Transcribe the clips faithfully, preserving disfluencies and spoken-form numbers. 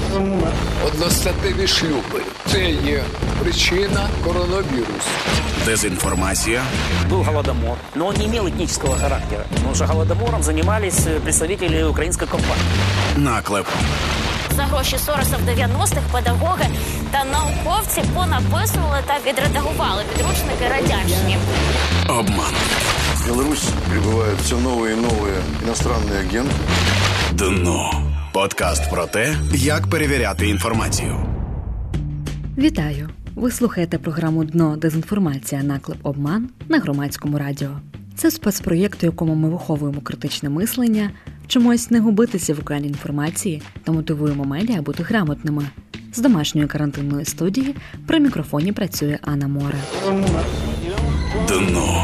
Одностатеві шлюби – це є причина коронавірусу. Дезинформація. Был голодомор, но он не имел этнического характера. Потому что голодомором занимались представители украинской компании. Наклеп. За гроші Сороса в дев'яностих педагоги та науковці понаписували та відредагували підручники радянщині. Обман. В Беларусь прибывают все новые и новые иностранные агенты. Дно. Подкаст про те, як перевіряти інформацію. Вітаю! Ви слухаєте програму «Дно. Дезінформація. Наклеп. Обман» на Громадському радіо. Це спецпроєкт, у якому ми виховуємо критичне мислення, вчимось не губитися в океані інформації та мотивуємо медіа бути грамотними. З домашньої карантинної студії при мікрофоні працює Анна Море. Дно.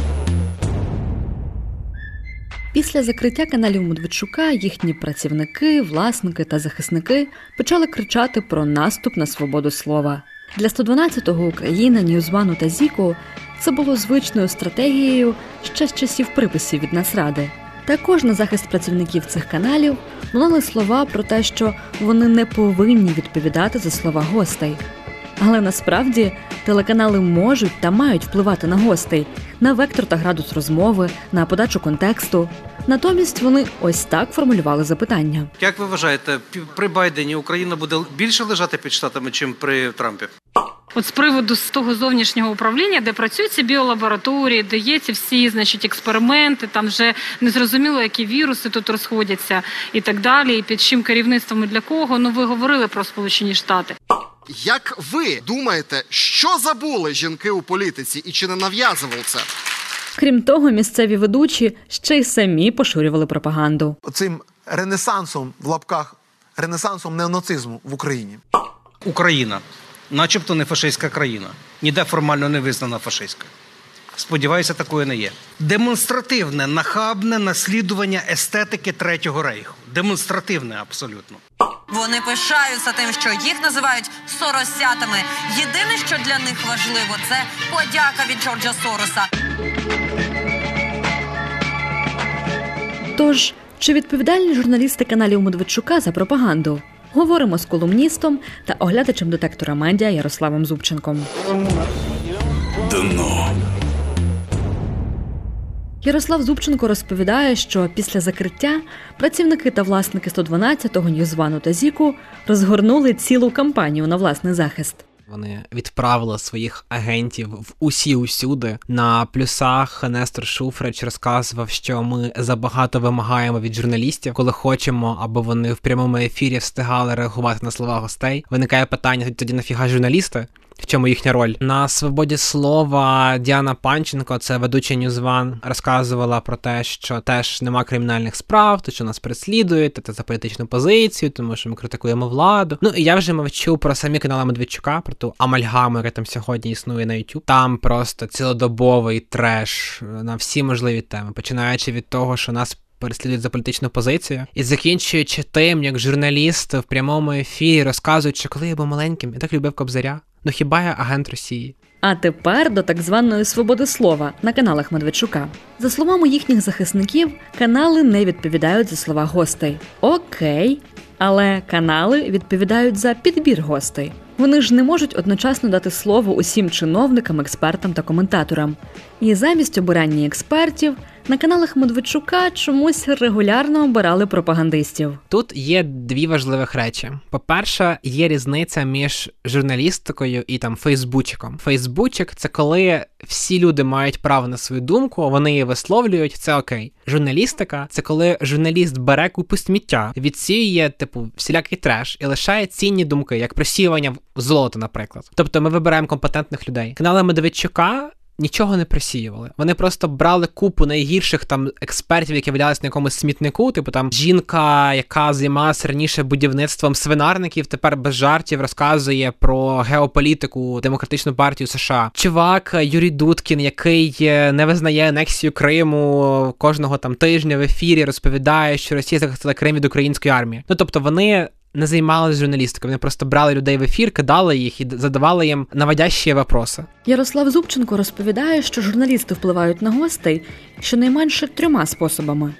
Після закриття каналів Медведчука їхні працівники, власники та захисники почали кричати про наступ на свободу слова. Для сто дванадцятого Україна, Ньюзвану та Зіку це було звичною стратегією ще з часів приписів від Нацради. Також на захист працівників цих каналів лунали слова про те, що вони не повинні відповідати за слова гостей. Але насправді телеканали можуть та мають впливати на гостей, на вектор та градус розмови, на подачу контексту. Натомість вони ось так формулювали запитання. Як ви вважаєте, при Байдені Україна буде більше лежати під Штатами, чим при Трампі? От з приводу з того зовнішнього управління, де працюють ці біолабораторії, де є ці всі, значить, експерименти, там вже незрозуміло, які віруси тут розходяться і так далі, і під чим керівництвом і для кого. Ну, ви говорили про Сполучені Штати. Як ви думаєте, що забули жінки у політиці і чи не нав'язували це? Крім того, місцеві ведучі ще й самі поширювали пропаганду. Цим ренесансом, в лапках, ренесансом неонацизму в Україні. Україна, начебто не фашистська країна, ніде формально не визнана фашистською. Сподіваюся, такої не є. Демонстративне, нахабне наслідування естетики Третього Рейху. Демонстративне абсолютно. Вони пишаються тим, що їх називають соросятами. Єдине, що для них важливо, це подяка від Джорджа Сороса. Тож, чи відповідальні журналісти каналів Медведчука за пропаганду? Говоримо з колумністом та оглядачем детектора медіа Ярославом Зубченком. Дно. Ярослав Зубченко розповідає, що після закриття працівники та власники сто дванадцятого, Ньюзвану та Зіку розгорнули цілу кампанію на власний захист. Вони відправили своїх агентів в усі-усюди. На плюсах Нестор Шуфрич розказував, що ми забагато вимагаємо від журналістів, коли хочемо, аби вони в прямому ефірі встигали реагувати на слова гостей. Виникає питання, тоді нафіга журналісти? В чому їхня роль? На свободі слова Діана Панченко, це ведуча Ньюзван, розказувала про те, що теж нема кримінальних справ, то що нас переслідують, це за політичну позицію, тому що ми критикуємо владу. Ну і я вже мовчу про самі канали Медведчука, про ту амальгаму, яка там сьогодні існує на YouTube. Там просто цілодобовий треш на всі можливі теми, починаючи від того, що нас переслідують за політичну позицію, і закінчуючи тим, як журналіст в прямому ефірі розказують, що коли я був маленьким, я так любив Кобзаря. Ну хіба я агент Росії? А тепер до так званої свободи слова на каналах Медведчука. За словами їхніх захисників, канали не відповідають за слова гостей. Окей, але канали відповідають за підбір гостей. Вони ж не можуть одночасно дати слово усім чиновникам, експертам та коментаторам. І замість обирання експертів на каналах Медведчука чомусь регулярно обирали пропагандистів. Тут є дві важливих речі. По-перше, є різниця між журналістикою і там фейсбучиком. Фейсбучик – це коли всі люди мають право на свою думку, вони її висловлюють, це окей. Журналістика – це коли журналіст бере купу сміття, відсіює, типу, всілякий треш і лишає цінні думки, як просіювання в золото, наприклад. Тобто ми вибираємо компетентних людей. Канали Медведчука нічого не просіювали. Вони просто брали купу найгірших там експертів, які валялися на якомусь смітнику, типу там жінка, яка займалася раніше будівництвом свинарників, тепер без жартів розказує про геополітику Демократичну партію США. Чувак Юрій Дудкін, який не визнає анексію Криму, кожного там тижня в ефірі розповідає, що Росія захистила Крим від української армії. Ну, тобто вони не займалися журналістикою, вони просто брали людей в ефір, кидали їх і задавали їм наводящі вопроси. Ярослав Зубченко розповідає, що журналісти впливають на гостей щонайменше трьома способами.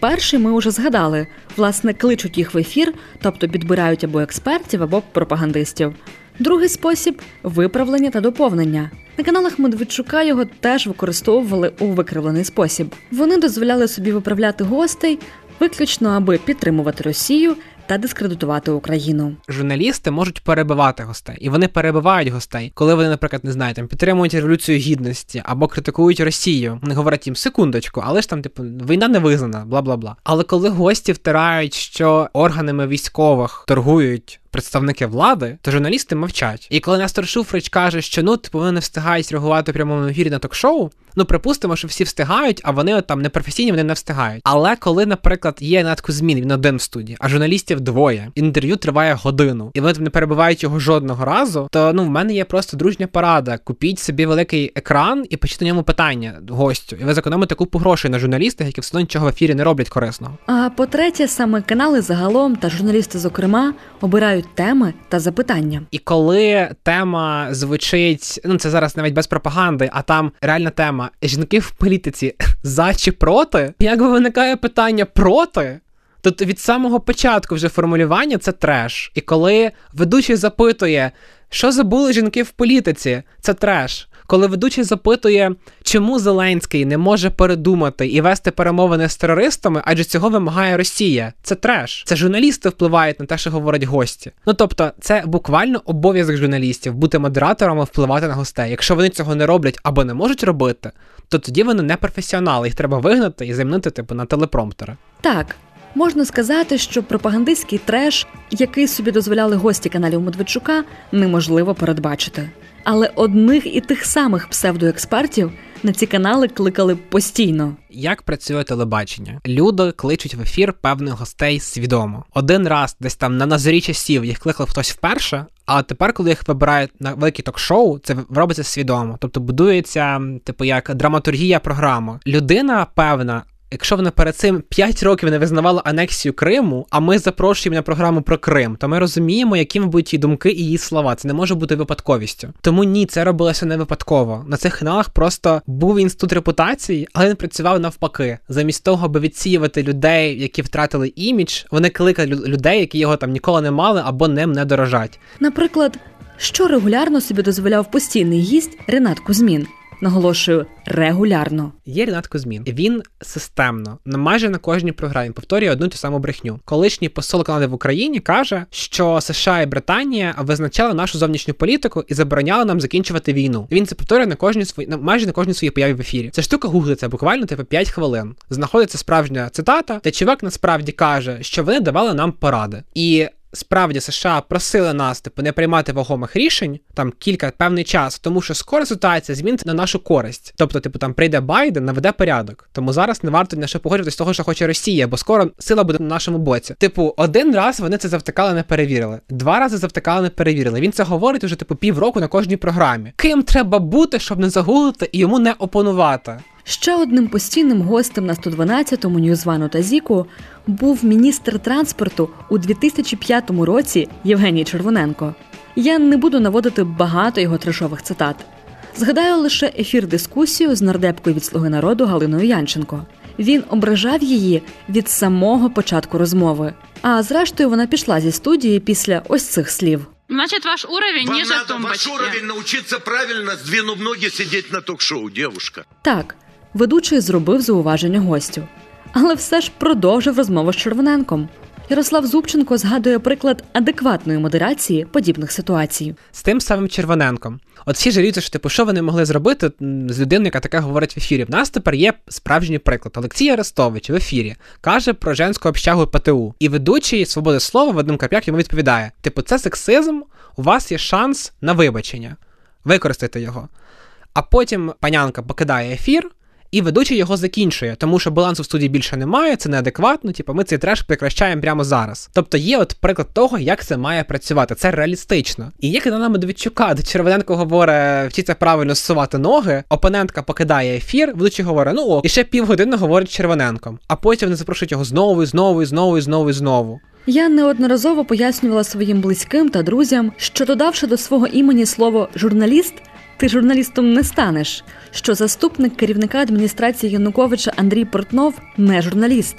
Перший ми уже згадали. Власне, кличуть їх в ефір, тобто підбирають або експертів, або пропагандистів. Другий спосіб – виправлення та доповнення. На каналах Медведчука його теж використовували у викривлений спосіб. Вони дозволяли собі виправляти гостей, виключно аби підтримувати Росію та дискредитувати Україну. Журналісти можуть перебивати гостей, і вони перебивають гостей, коли вони, наприклад, не знаю, там підтримують Революцію Гідності або критикують Росію. Вони говорять їм секундочку, але ж там, типу, війна не визнана, бла-бла-бла. Але коли гості втирають, що органами військових торгують представники влади, то журналісти мовчать. І коли Нестор Шуфрич каже, що ну, типу, вони не встигають реагувати в прямому ефірі на ток-шоу, ну, припустимо, що всі встигають, а вони от, там непрофесійні, вони не встигають. Але коли, наприклад, є Надко Змін, він один в студії, а журналістів двоє, інтерв'ю триває годину, і вони не перебивають його жодного разу, то, ну, в мене є просто дружня порада. Купіть собі великий екран і почніть на ньому питання гостю. І ви зекономите купу грошей на журналістах, які все одно нічого в ефірі не роблять корисного. А по-третє, саме канали загалом та журналісти, зокрема, обирають теми та запитання. І коли тема звучить, ну це зараз навіть без пропаганди, а там реальна тема «Жінки в політиці за чи проти?», якби виникає питання «проти?», то від самого початку вже формулювання це треш. І коли ведучий запитує, що забули жінки в політиці, це треш. Коли ведучий запитує, чому Зеленський не може передумати і вести перемовини з терористами, адже цього вимагає Росія. Це треш. Це журналісти впливають на те, що говорять гості. Ну, тобто, це буквально обов'язок журналістів – бути модераторами, впливати на гостей. Якщо вони цього не роблять або не можуть робити, то тоді вони не професіонали. Їх треба вигнати і замінити, типу, на телепромптери. Так. Можна сказати, що пропагандистський треш, який собі дозволяли гості каналів Медведчука, неможливо передбачити. Але одних і тих самих псевдоекспертів на ці канали кликали постійно. Як працює телебачення? Люди кличуть в ефір певних гостей свідомо. Один раз десь там на назорі часів їх кликав хтось вперше, а тепер, коли їх вибирають на великі ток-шоу, це робиться свідомо. Тобто будується, типу, як драматургія програми. Людина певна, якщо вона перед цим п'ять років не визнавала анексію Криму, а ми запрошуємо на програму про Крим, то ми розуміємо, якими будуть її думки і її слова. Це не може бути випадковістю. Тому ні, це робилося не випадково. На цих каналах просто був інститут репутації, але він працював навпаки. Замість того, аби відсіювати людей, які втратили імідж, вони кликали людей, які його там ніколи не мали або ним не дорожать. Наприклад, що регулярно собі дозволяв постійний гість Ренат Кузьмін. Наголошую, регулярно. Є Ренат Кузьмін. Він системно, на майже на кожній програмі повторює одну ту саму брехню. Колишній посол Канади в Україні каже, що США і Британія визначали нашу зовнішню політику і забороняли нам закінчувати війну. Він це повторює на кожній свої, на майже на кожній своїй появі в ефірі. Ця штука гуглиться буквально типу п'ять хвилин. Знаходиться справжня цитата, де чувак насправді каже, що вони давали нам поради. І справді США просили нас, типу, не приймати вагомих рішень, там, кілька, певний час, тому що скоро ситуація зміниться на нашу користь. Тобто, типу, там, прийде Байден, наведе порядок. Тому зараз не варто на що погоджуватися з того, що хоче Росія, бо скоро сила буде на нашому боці. Типу, один раз вони це завтикали, не перевірили. Два рази завтикали, не перевірили. Він це говорить уже, типу, півроку на кожній програмі. Ким треба бути, щоб не загуглити і йому не опонувати? Ще одним постійним гостем на сто дванадцятому, Ньюзвану та Зіку був міністр транспорту у дві тисячі п'ятому році Євгеній Червоненко. Я не буду наводити багато його трешових цитат. Згадаю лише ефір-дискусію з нардепкою від «Слуги народу» Галиною Янченко. Він ображав її від самого початку розмови. А зрештою вона пішла зі студії після ось цих слів. Значит, ваш уровень Вам ниже надо тумбочки. ваш уровень научиться правильно, сдвинув ноги, сидеть на ток-шоу, девушка. Так, ведучий зробив зауваження гостю. Але все ж продовжив розмову з Червоненком. Ярослав Зубченко згадує приклад адекватної модерації подібних ситуацій. З тим самим Червоненком. От всі жаліються, що типу, що вони могли зробити з людиною, яка таке говорить в ефірі. В нас тепер є справжній приклад. Олексій Арестович в ефірі каже про женську общагу ПТУ. І ведучий «Свободи слова» Вадим Карп'як йому відповідає: типу, це сексизм, у вас є шанс на вибачення. Використайте його. А потім панянка покидає ефір, і ведучий його закінчує, тому що балансу в студії більше немає, це неадекватно, типу, ми цей треш прекращаємо прямо зараз. Тобто є от приклад того, як це має працювати, це реалістично. І є канал Медведчука, де Червоненко говорить, вчиться правильно зсувати ноги, опонентка покидає ефір, ведучий говорить, ну ок, і ще півгодини говорить Червоненком, а потім вони запрошують його знову, і знову, і знову, і знову, і знову. Я неодноразово пояснювала своїм близьким та друзям, що додавши до свого імені слово «журналіст», ти журналістом не станеш, що заступник керівника адміністрації Януковича Андрій Портнов не журналіст,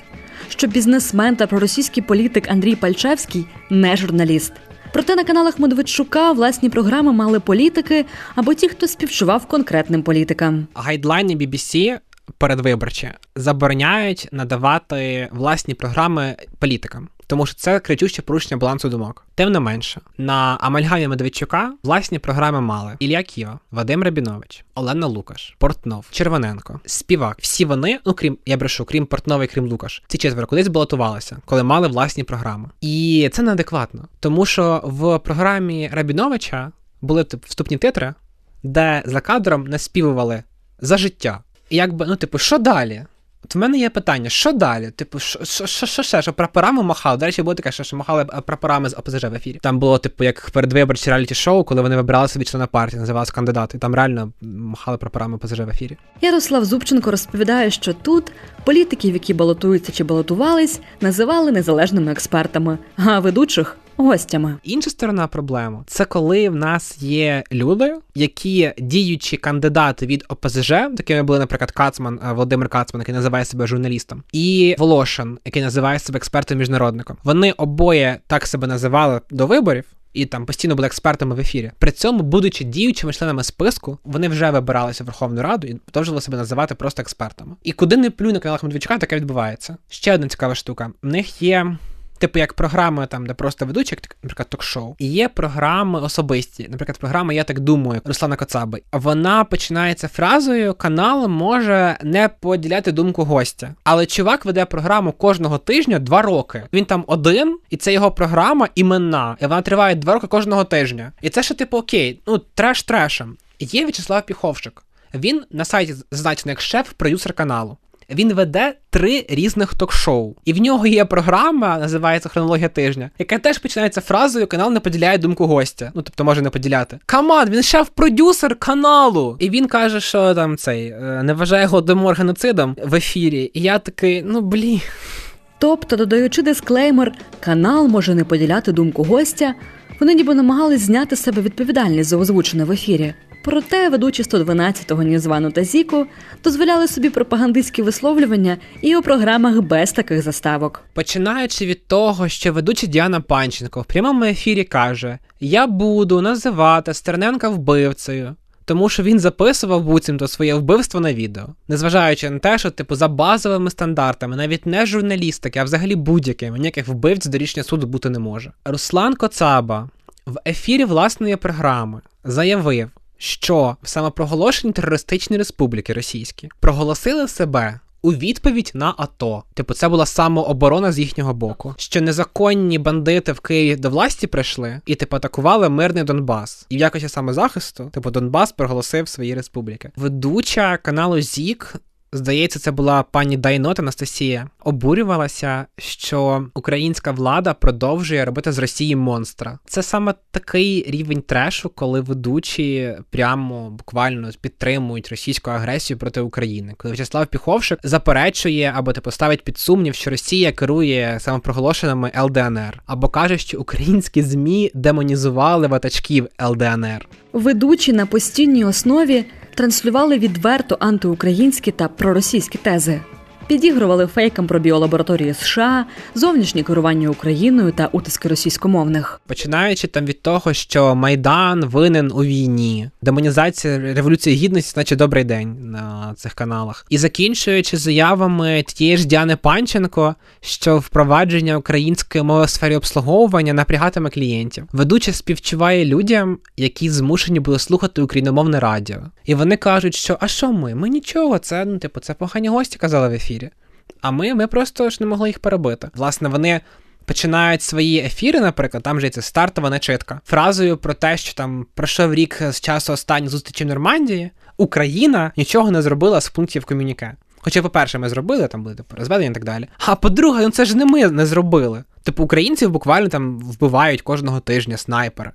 що бізнесмен та проросійський політик Андрій Пальчевський не журналіст. Проте на каналах Медведчука власні програми мали політики або ті, хто співчував конкретним політикам. Гайдлайни бі бі сі передвиборчі забороняють надавати власні програми політикам, тому що це кричуще порушення балансу думок. Тим не менше, на амальгамі Медведчука власні програми мали Ілля Ківа, Вадим Рабінович, Олена Лукаш, Портнов, Червоненко, Співак. Всі вони, ну крім, я брешу, крім Портнова і крім Лукаш, ці четверо кудись балотувалися, коли мали власні програми. І це неадекватно, тому що в програмі Рабіновича були вступні титри, де за кадром наспівували «За життя». І якби, ну типу, що далі? От в мене є питання, що далі? Типу, що, що, що, що ще? Що прапорами махали? До речі, було таке, що, що махали прапорами з ОПЗЖ в ефірі. Там було, типу, як передвиборчі реаліті-шоу, коли вони вибирали собі члена партії, називалися кандидати. І там реально махали прапорами ОПЗЖ в ефірі. Ярослав Зубченко розповідає, що тут політиків, які балотуються чи балотувались, називали незалежними експертами, а ведучих – гостями. Інша сторона проблеми – це коли в нас є люди, які діючі кандидати від ОПЗЖ, такими були, наприклад, Кацман, Володимир Кацман, який називає себе журналістом, і Волошин, який називає себе експертом-міжнародником. Вони обоє так себе називали до виборів, і там постійно були експертами в ефірі. При цьому, будучи діючими членами списку, вони вже вибиралися в Верховну Раду і продовжували себе називати просто експертами. І куди не плюй на каналах Медведчука, таке відбувається. Ще одна цікава штука. В них є... Типу, як програми, там, де просто ведуть, як, наприклад, ток-шоу. І є програми особисті. Наприклад, програма «Я так думаю» Руслана Коцаби. Вона починається фразою «Канал може не поділяти думку гостя». Але чувак веде програму кожного тижня два роки. Він там один, і це його програма іменна. І вона триває два роки кожного тижня. І це ще, типу, окей, ну, треш трешем. Є В'ячеслав Піховшик. Він на сайті зазначений як шеф-продюсер каналу. Він веде три різних ток-шоу. І в нього є програма, називається «Хронологія тижня», яка теж починається фразою «Канал не поділяє думку гостя». Ну, тобто може не поділяти. Каман, він шеф-продюсер каналу! І він каже, що там цей, не вважає Голодомор геноцидом в ефірі. І я такий, ну, блін. Тобто, додаючи дисклеймер «Канал може не поділяти думку гостя», вони ніби намагались зняти з себе відповідальність за озвучене в ефірі. Проте ведучі сто дванадцятого Ньюзвану та Зіку дозволяли собі пропагандистські висловлювання і у програмах без таких заставок. Починаючи від того, що ведуча Діана Панченко в прямому ефірі каже «Я буду називати Стерненка вбивцею», тому що він записував буцімто своє вбивство на відео. Незважаючи на те, що типу за базовими стандартами, навіть не журналістики, а взагалі будь-якими, ніяких вбивць до рішення суду бути не може. Руслан Коцаба в ефірі власної програми заявив, що в самопроголошенні терористичні республіки російські проголосили себе у відповідь на АТО. Типу, це була самооборона з їхнього боку. Що незаконні бандити в Києві до власті прийшли і, типу, атакували мирний Донбас. І в якості самозахисту, типу, Донбас проголосив свої республіки. Ведуча каналу ЗІК, здається, це була пані Дайнот Анастасія, обурювалася, що українська влада продовжує робити з Росії монстра. Це саме такий рівень трешу, коли ведучі прямо буквально підтримують російську агресію проти України. Коли В'ячеслав Піховшик заперечує або типу ставить під сумнів, що Росія керує самопроголошеними ел де ен ер, або каже, що українські ЗМІ демонізували ватажків ел де ен ер. Ведучі на постійній основі транслювали відверто антиукраїнські та проросійські тези. Підігрували фейкам про біолабораторії США, зовнішнє керування Україною та утиски російськомовних. Починаючи там від того, що Майдан винен у війні, демонізація Революції Гідності, значить добрий день на цих каналах. І закінчуючи заявами тієї ж Діани Панченко, що впровадження української мови в сфері обслуговування напрягатиме клієнтів. Ведуча співчуває людям, які змушені були слухати україномовне радіо. І вони кажуть, що а що ми? Ми нічого, це, ну, типу, це погані гості казали в ефірі. А ми, ми просто ж не могли їх перебити. Власне, вони починають свої ефіри, наприклад, там же це стартова начитка, фразою про те, що там пройшов рік з часу останньої зустрічі в Нормандії, Україна нічого не зробила з пунктів комюніке. Хоча, по-перше, ми зробили, там були типу, розведення і так далі. А по-друге, ну це ж не ми не зробили. Типу, українців буквально там вбивають кожного тижня снайпери.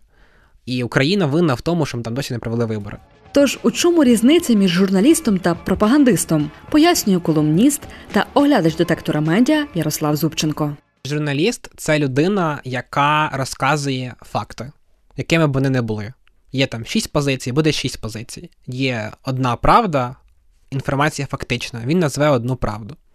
І Україна винна в тому, що ми там досі не провели вибори. Тож, у чому різниця між журналістом та пропагандистом, пояснює колумніст та оглядач детектора медіа Ярослав Зубченко. Журналіст – це людина, яка розказує факти, якими б вони не були. Є там шість позицій, буде шість позицій. Є одна правда, інформація фактична, він назве одну правду.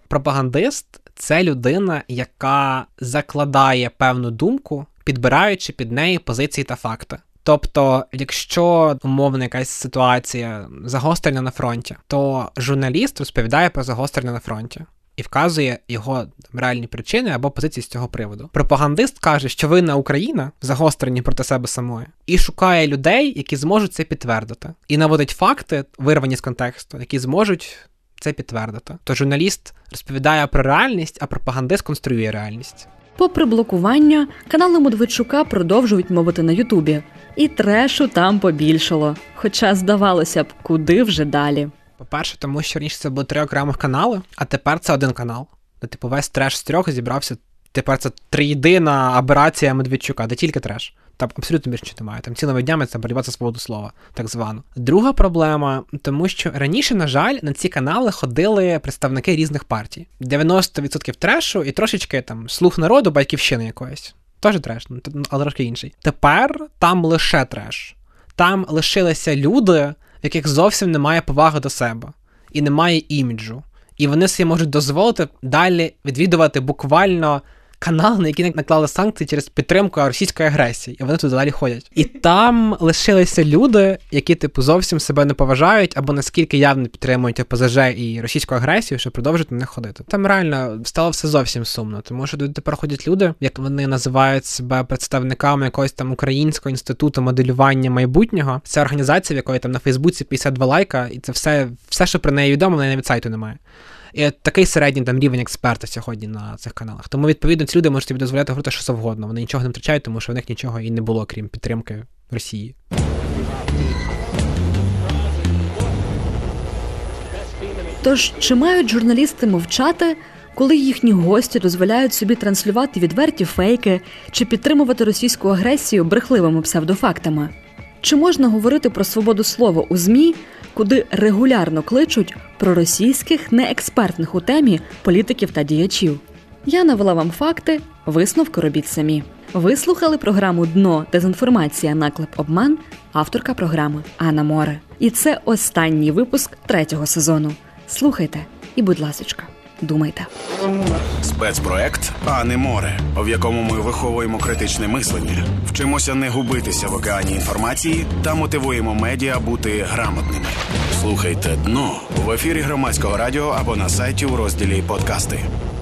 Пропагандист – це людина, яка закладає певну думку, підбираючи під неї позиції та факти. Тобто, якщо, умовно, якась ситуація загострення на фронті, то журналіст розповідає про загострення на фронті і вказує його реальні причини або позиції з цього приводу. Пропагандист каже, що винна Україна в загостренні проти себе самої, і шукає людей, які зможуть це підтвердити. І наводить факти, вирвані з контексту, які зможуть це підтвердити. То журналіст розповідає про реальність, а пропагандист конструює реальність. Попри блокування, канали Медведчука продовжують мовити на Ютубі. І трешу там побільшало. Хоча, здавалося б, куди вже далі. По-перше, тому що раніше це було три окремих канали, а тепер це один канал. Де, типу, весь треш з трьох зібрався. Тепер це триєдина аберація Медведчука, де тільки треш. Там абсолютно більше нічого немає. Там цілими днями це боротьба за свободу слова, так звано. Друга проблема, тому що раніше, на жаль, на ці канали ходили представники різних партій. дев'яносто відсотків трешу і трошечки там слух народу, батьківщини якоїсь. Теж треш, але трошки інший. Тепер там лише треш. Там лишилися люди, в яких зовсім немає поваги до себе. І немає іміджу. І вони собі можуть дозволити далі відвідувати буквально канал, на який наклали санкції через підтримку російської агресії. І вони туди далі ходять. І там лишилися люди, які, типу, зовсім себе не поважають, або наскільки явно підтримують ОПЗЖ і російську агресію, щоб продовжити на них ходити. Там реально стало все зовсім сумно, тому що тут тепер ходять люди, як вони називають себе представниками якогось там Українського інституту моделювання майбутнього. Це організація, в якої там на Фейсбуці п'ятдесят два лайка, і це все, все що про неї відомо, в неї навіть сайту немає. І такий середній там рівень експерта сьогодні на цих каналах. Тому, відповідно, ці люди можуть собі дозволяти говорити що завгодно. Вони нічого не втрачають, тому що в них нічого і не було, крім підтримки Росії. Тож, чи мають журналісти мовчати, коли їхні гості дозволяють собі транслювати відверті фейки чи підтримувати російську агресію брехливими псевдофактами? Чи можна говорити про свободу слова у ЗМІ, куди регулярно кличуть проросійських, неекспертних у темі політиків та діячів? Я навела вам факти, висновки робіть самі. Ви слухали програму «Дно. Дезінформація. Наклеп. Обман», авторка програми Анна Море. І це останній випуск третього сезону. Слухайте і, будь ласочка, думайте. Спецпроект «Анни Море», в якому ми виховуємо критичне мислення, вчимося не губитися в океані інформації та мотивуємо медіа бути грамотними. Слухайте «Дно» в ефірі Громадського радіо або на сайті у розділі «Подкасти».